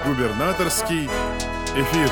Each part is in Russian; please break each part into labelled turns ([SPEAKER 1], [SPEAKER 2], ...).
[SPEAKER 1] Губернаторский эфир.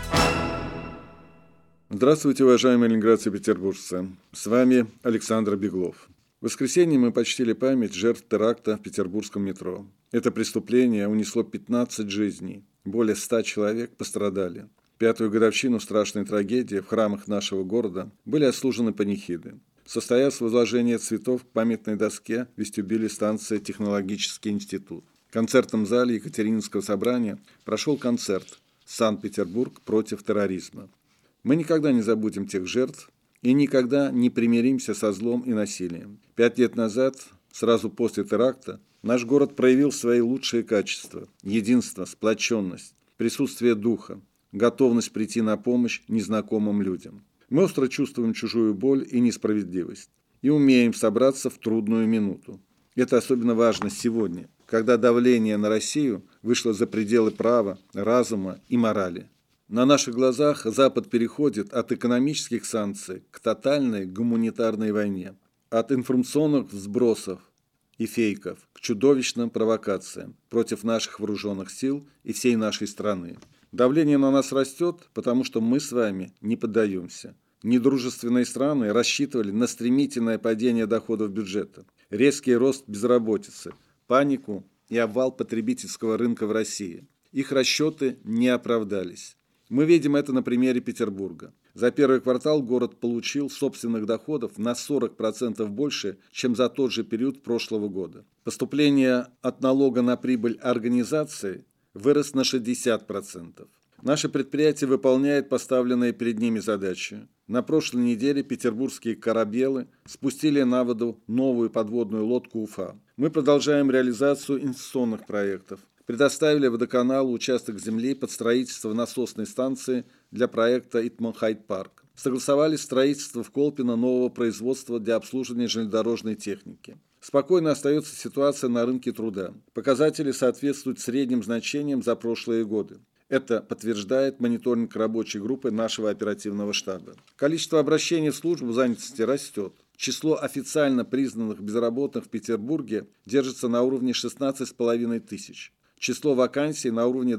[SPEAKER 2] Здравствуйте, уважаемые ленинградцы и петербуржцы. С вами Александр Беглов. В воскресенье мы почтили память жертв теракта в петербургском метро. Это преступление унесло 15 жизней. Более 100 человек пострадали. Пятую годовщину страшной трагедии в храмах нашего города были отслужены панихиды. Состоялось возложение цветов к памятной доске в вестибюле станции «Технологический институт». В концертном зале Екатерининского собрания прошел концерт «Санкт-Петербург против терроризма». Мы никогда не забудем тех жертв и никогда не примиримся со злом и насилием. 5 лет назад, сразу после теракта, наш город проявил свои лучшие качества – единство, сплоченность, присутствие духа, готовность прийти на помощь незнакомым людям. Мы остро чувствуем чужую боль и несправедливость и умеем собраться в трудную минуту. Это особенно важно сегодня, когда давление на Россию вышло за пределы права, разума и морали. На наших глазах Запад переходит от экономических санкций к тотальной гуманитарной войне, от информационных взбросов и фейков к чудовищным провокациям против наших вооруженных сил и всей нашей страны. Давление на нас растет, потому что мы с вами не поддаемся. Недружественные страны рассчитывали на стремительное падение доходов бюджета, резкий рост безработицы, панику и обвал потребительского рынка в России. Их расчеты не оправдались. Мы видим это на примере Петербурга. За первый квартал город получил собственных доходов на 40% больше, чем за тот же период прошлого года. Поступление от налога на прибыль организации вырос на 60%. Наше предприятие выполняет поставленные перед ними задачи. На прошлой неделе петербургские корабелы спустили на воду новую подводную лодку «Уфа». Мы продолжаем реализацию инвестиционных проектов. Предоставили водоканалу участок земли под строительство насосной станции для проекта Итман-Хайд-парк. Согласовали строительство в Колпино нового производства для обслуживания железнодорожной техники. Спокойно остается ситуация на рынке труда. Показатели соответствуют средним значениям за прошлые годы. Это подтверждает мониторинг рабочей группы нашего оперативного штаба. Количество обращений в службу занятости растет. Число официально признанных безработных в Петербурге держится на уровне 16,5 тысяч. Число вакансий на уровне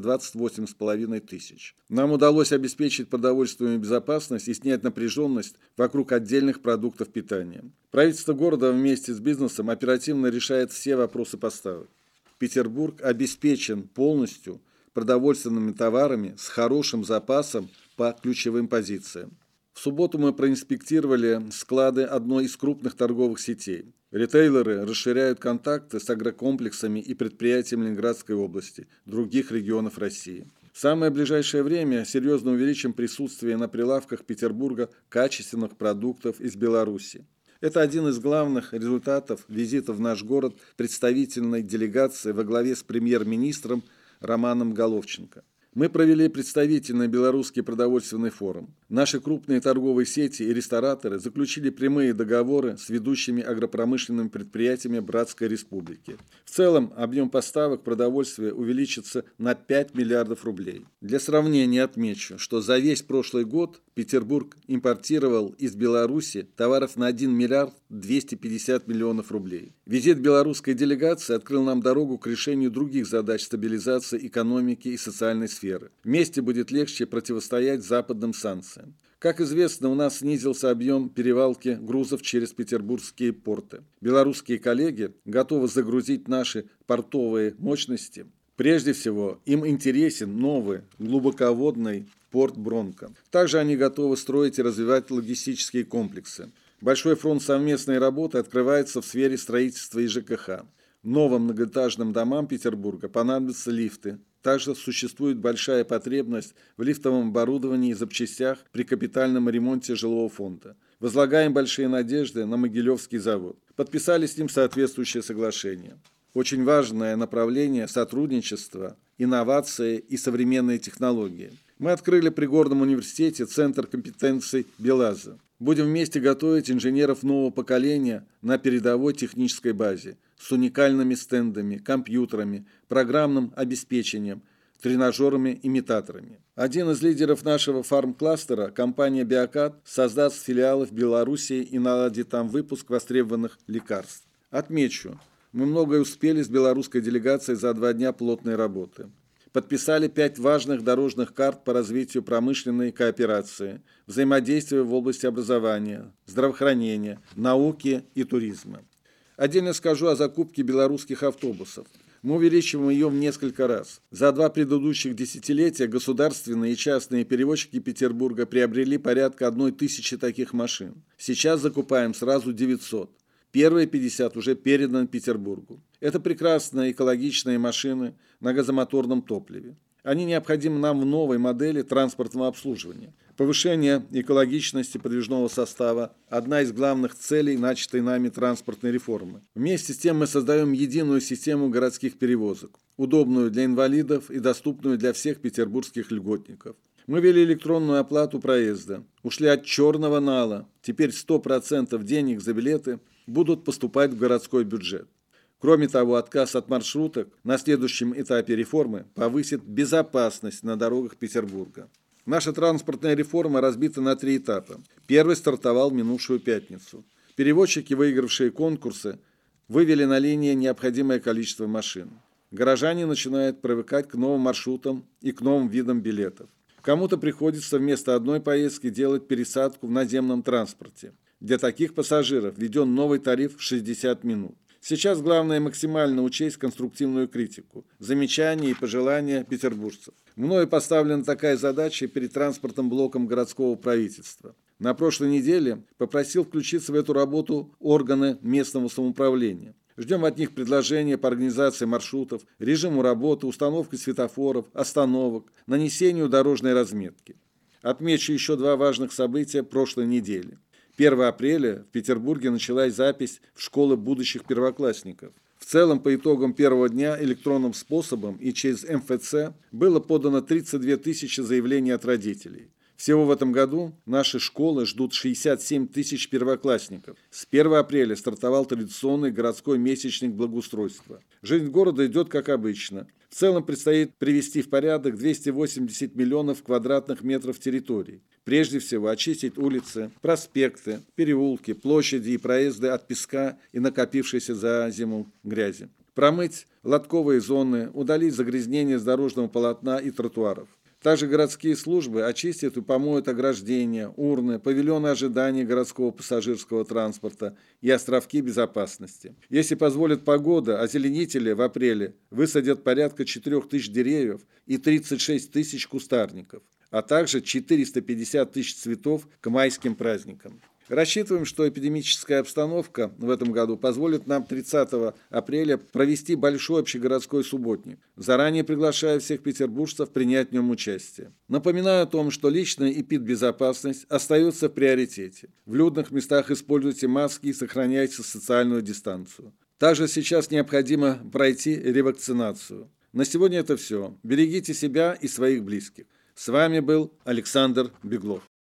[SPEAKER 2] 28,5 тысяч. Нам удалось обеспечить продовольственную безопасность и снять напряженность вокруг отдельных продуктов питания. Правительство города вместе с бизнесом оперативно решает все вопросы поставок. Петербург обеспечен полностью продовольственными товарами с хорошим запасом по ключевым позициям. В субботу мы проинспектировали склады одной из крупных торговых сетей. Ритейлеры расширяют контакты с агрокомплексами и предприятиями Ленинградской области, других регионов России. В самое ближайшее время серьезно увеличим присутствие на прилавках Петербурга качественных продуктов из Беларуси. Это один из главных результатов визита в наш город представительной делегации во главе с премьер-министром Романом Головченко. Мы провели представительный белорусский продовольственный форум. Наши крупные торговые сети и рестораторы заключили прямые договоры с ведущими агропромышленными предприятиями Братской Республики. В целом, объем поставок продовольствия увеличится на 5 миллиардов рублей. Для сравнения отмечу, что за весь прошлый год Петербург импортировал из Беларуси товаров на 1 миллиард 250 миллионов рублей. Визит белорусской делегации открыл нам дорогу к решению других задач стабилизации экономики и социальной сферы. Вместе будет легче противостоять западным санкциям. Как известно, у нас снизился объем перевалки грузов через петербургские порты. Белорусские коллеги готовы загрузить наши портовые мощности. Прежде всего, им интересен новый глубоководный порт Бронко. Также они готовы строить и развивать логистические комплексы. Большой фронт совместной работы открывается в сфере строительства и ЖКХ. Новым многоэтажным домам Петербурга понадобятся лифты. Также существует большая потребность в лифтовом оборудовании и запчастях при капитальном ремонте жилого фонда. Возлагаем большие надежды на Могилевский завод. Подписали с ним соответствующее соглашение. Очень важное направление сотрудничества, инновации и современные технологии. Мы открыли при Горном университете Центр компетенций БелАЗа. Будем вместе готовить инженеров нового поколения на передовой технической базе с уникальными стендами, компьютерами, программным обеспечением, тренажерами-имитаторами. Один из лидеров нашего фармкластера, компания «Биокат», создаст филиалы в Белоруссии и наладит там выпуск востребованных лекарств. Отмечу, мы многое успели с белорусской делегацией за 2 дня плотной работы. подписали 5 важных дорожных карт по развитию промышленной кооперации, взаимодействия в области образования, здравоохранения, науки и туризма. Отдельно скажу о закупке белорусских автобусов. Мы увеличиваем ее в несколько раз. За 2 предыдущих десятилетия государственные и частные перевозчики Петербурга приобрели порядка 1000 таких машин. Сейчас закупаем сразу 900. Первые 50 уже переданы Петербургу. Это прекрасные экологичные машины на газомоторном топливе. Они необходимы нам в новой модели транспортного обслуживания. Повышение экологичности подвижного состава – одна из главных целей начатой нами транспортной реформы. Вместе с тем мы создаем единую систему городских перевозок, удобную для инвалидов и доступную для всех петербургских льготников. Мы ввели электронную оплату проезда, ушли от черного нала. Теперь 100% денег за билеты будут поступать в городской бюджет. Кроме того, отказ от маршруток на следующем этапе реформы повысит безопасность на дорогах Петербурга. Наша транспортная реформа разбита на 3 этапа. Первый стартовал в минувшую пятницу. Перевозчики, выигравшие конкурсы, вывели на линии необходимое количество машин. Горожане начинают привыкать к новым маршрутам и к новым видам билетов. Кому-то приходится вместо одной поездки делать пересадку в наземном транспорте. Для таких пассажиров введен новый тариф в 60 минут. Сейчас главное максимально учесть конструктивную критику, замечания и пожелания петербуржцев. Мною поставлена такая задача перед транспортным блоком городского правительства. На прошлой неделе попросил включиться в эту работу органы местного самоуправления. Ждем от них предложения по организации маршрутов, режиму работы, установке светофоров, остановок, нанесению дорожной разметки. Отмечу еще 2 важных события прошлой недели. 1 апреля в Петербурге началась запись в школы будущих первоклассников. В целом, по итогам первого дня электронным способом и через МФЦ было подано 32 тысячи заявлений от родителей. Всего в этом году наши школы ждут 67 тысяч первоклассников. С 1 апреля стартовал традиционный городской месячник благоустройства. Жизнь города идет как обычно. В целом предстоит привести в порядок 280 миллионов квадратных метров территорий. Прежде всего очистить улицы, проспекты, переулки, площади и проезды от песка и накопившейся за зиму грязи. Промыть лотковые зоны, удалить загрязнение с дорожного полотна и тротуаров. Также городские службы очистят и помоют ограждения, урны, павильоны ожидания городского пассажирского транспорта и островки безопасности. Если позволит погода, озеленители в апреле высадят порядка 4000 деревьев и 36 тысяч кустарников, а также 450 тысяч цветов к майским праздникам. Рассчитываем, что эпидемическая обстановка в этом году позволит нам 30 апреля провести большой общегородской субботник. Заранее приглашаю всех петербуржцев принять в нем участие. Напоминаю о том, что личная эпидбезопасность остается в приоритете. В людных местах используйте маски и сохраняйте социальную дистанцию. Также сейчас необходимо пройти ревакцинацию. На сегодня это все. Берегите себя и своих близких. С вами был Александр Беглов.